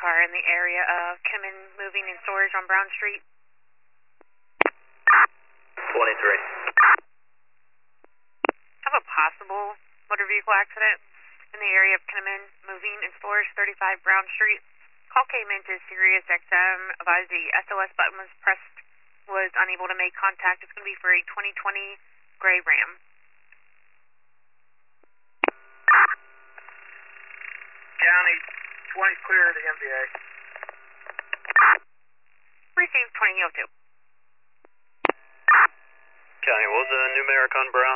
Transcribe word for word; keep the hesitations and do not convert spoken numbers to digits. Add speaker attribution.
Speaker 1: car in the area of Kinnaman Moving and Storage on Brown Street.
Speaker 2: twenty-three.
Speaker 1: Have a possible motor vehicle accident in the area of Kinnaman Moving and Storage, thirty-five Brown Street. Call came into Sirius X M, advised the S O S button was pressed, was unable to make contact. It's going to be for a twenty twenty gray Ram.
Speaker 3: County, twenty clear to M V A.
Speaker 1: Received twenty oh two.
Speaker 2: County, what was the numeric on Brown?